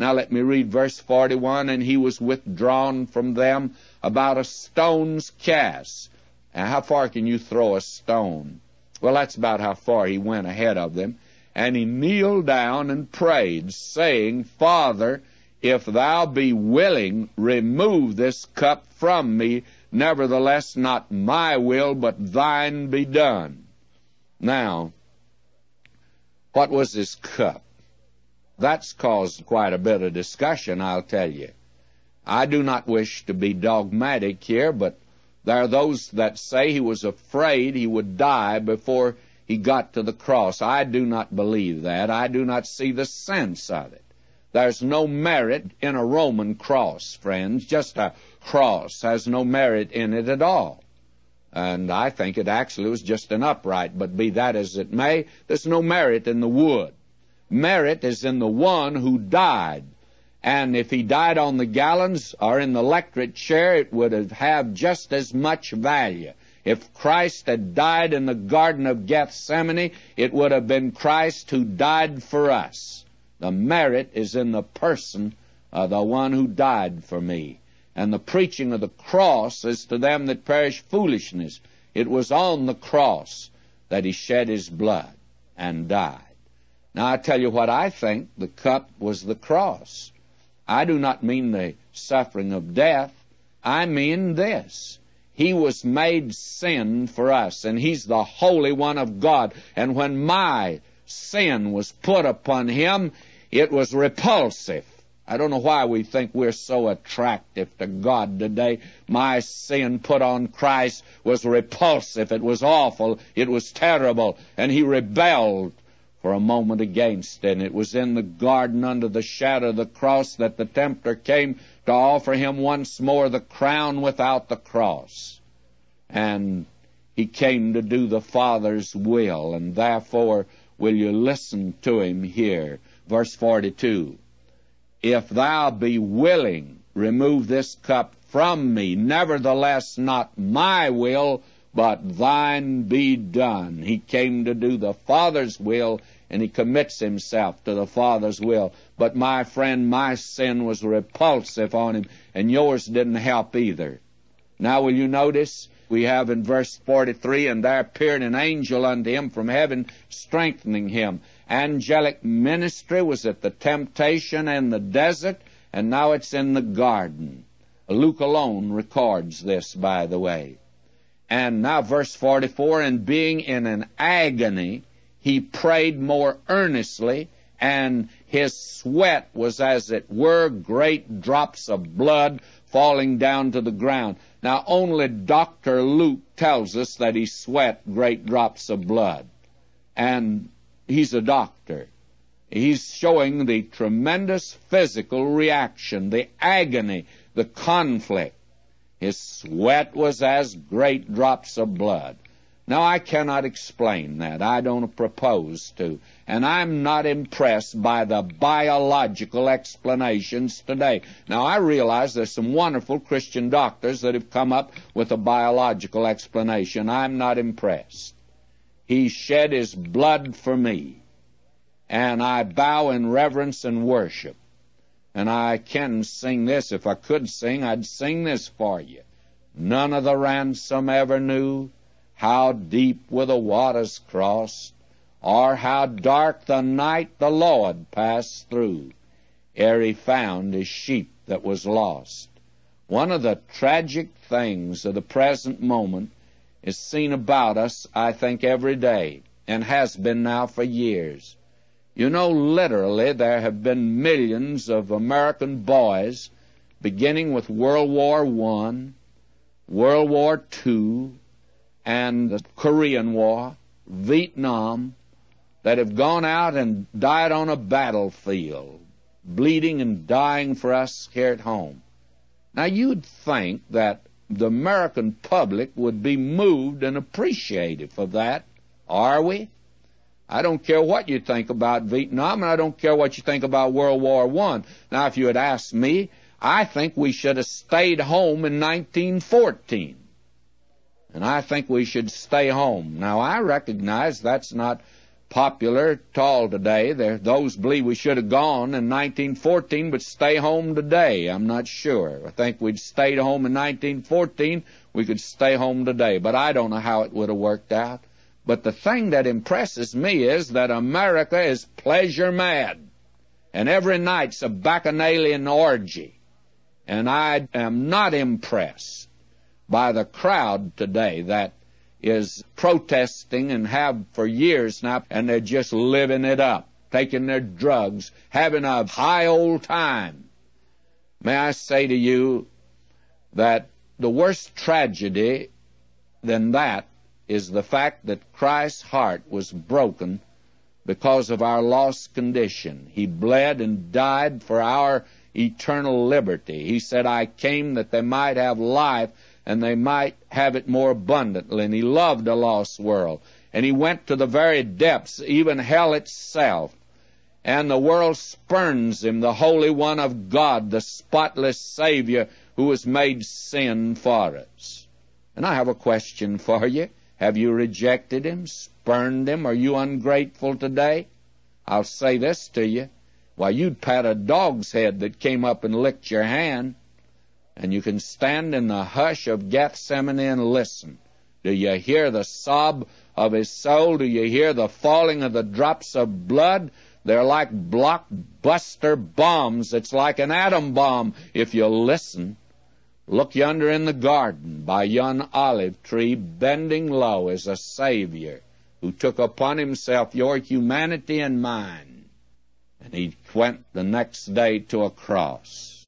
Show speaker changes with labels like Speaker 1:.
Speaker 1: Now let me read verse 41. And he was withdrawn from them about a stone's cast. Now, how far can you throw a stone? Well, that's about how far he went ahead of them. And he kneeled down and prayed, saying, Father, if thou be willing, remove this cup from me. Nevertheless, not my will, but thine be done. Now, what was this cup? That's caused quite a bit of discussion, I'll tell you. I do not wish to be dogmatic here, but there are those that say he was afraid he would die before he got to the cross. I do not believe that. I do not see the sense of it. There's no merit in a Roman cross, friends. Just a cross has no merit in it at all. And I think it actually was just an upright, but be that as it may, there's no merit in the wood. Merit is in the one who died. And if he died on the gallows or in the electric chair, it would have just as much value. If Christ had died in the Garden of Gethsemane, it would have been Christ who died for us. The merit is in the person of the one who died for me. And the preaching of the cross is to them that perish foolishness. It was on the cross that he shed his blood and died. Now I tell you what I think. The cup was the cross. I do not mean the suffering of death. I mean this. He was made sin for us, and he's the Holy One of God. And when my sin was put upon him, it was repulsive. I don't know why we think we're so attractive to God today. My sin put on Christ was repulsive. It was awful. It was terrible. And he rebelled for a moment against it. And it was in the garden under the shadow of the cross that the tempter came to offer him once more the crown without the cross. And he came to do the Father's will. And therefore, will you listen to him here? Verse 42. If thou be willing, remove this cup from me. Nevertheless, not my will, but thine be done. He came to do the Father's will, and he commits himself to the Father's will. But my friend, my sin was repulsive on him, and yours didn't help either. Now will you notice, we have in verse 43, and there appeared an angel unto him from heaven, strengthening him. Angelic ministry was at the temptation and the desert, and now it's in the garden. Luke alone records this, by the way. And now verse 44, and being in an agony, he prayed more earnestly, and his sweat was as it were great drops of blood falling down to the ground. Now only Dr. Luke tells us that he sweat great drops of blood. And he's a doctor. He's showing the tremendous physical reaction, the agony, the conflict. His sweat was as great drops of blood. Now, I cannot explain that. I don't propose to. And I'm not impressed by the biological explanations today. Now, I realize there's some wonderful Christian doctors that have come up with a biological explanation. I'm not impressed. He shed his blood for me, and I bow in reverence and worship. And I can sing this. If I could sing, I'd sing this for you. None of the ransom ever knew how deep were the waters crossed, or how dark the night the Lord passed through, ere he found his sheep that was lost. One of the tragic things of the present moment is seen about us, I think, every day, and has been now for years. You know, literally, there have been millions of American boys, beginning with World War I, World War II, and the Korean War, Vietnam, that have gone out and died on a battlefield, bleeding and dying for us here at home. Now, you'd think that the American public would be moved and appreciative of that. Are we? I don't care what you think about Vietnam, and I don't care what you think about World War I. Now, if you had asked me, I think we should have stayed home in 1914. And I think we should stay home. Now, I recognize that's not popular at all today. Those believe we should have gone in 1914 but stay home today. I'm not sure. I think we'd stayed home in 1914, we could stay home today. But I don't know how it would have worked out. But the thing that impresses me is that America is pleasure mad. And every night's a bacchanalian orgy. And I am not impressed by the crowd today that is protesting and have for years now, and they're just living it up, taking their drugs, having a high old time. May I say to you that the worst tragedy than that is the fact that Christ's heart was broken because of our lost condition. He bled and died for our eternal liberty. He said, I came that they might have life and they might have it more abundantly. And he loved a lost world. And he went to the very depths, even hell itself. And the world spurns him, the Holy One of God, the spotless Savior who was made sin for us. And I have a question for you. Have you rejected him, spurned him? Are you ungrateful today? I'll say this to you. Why, you'd pat a dog's head that came up and licked your hand. And you can stand in the hush of Gethsemane and listen. Do you hear the sob of his soul? Do you hear the falling of the drops of blood? They're like blockbuster bombs. It's like an atom bomb if you listen. Look yonder in the garden by yon olive tree, bending low is a Savior who took upon himself your humanity and mine. And he went the next day to a cross.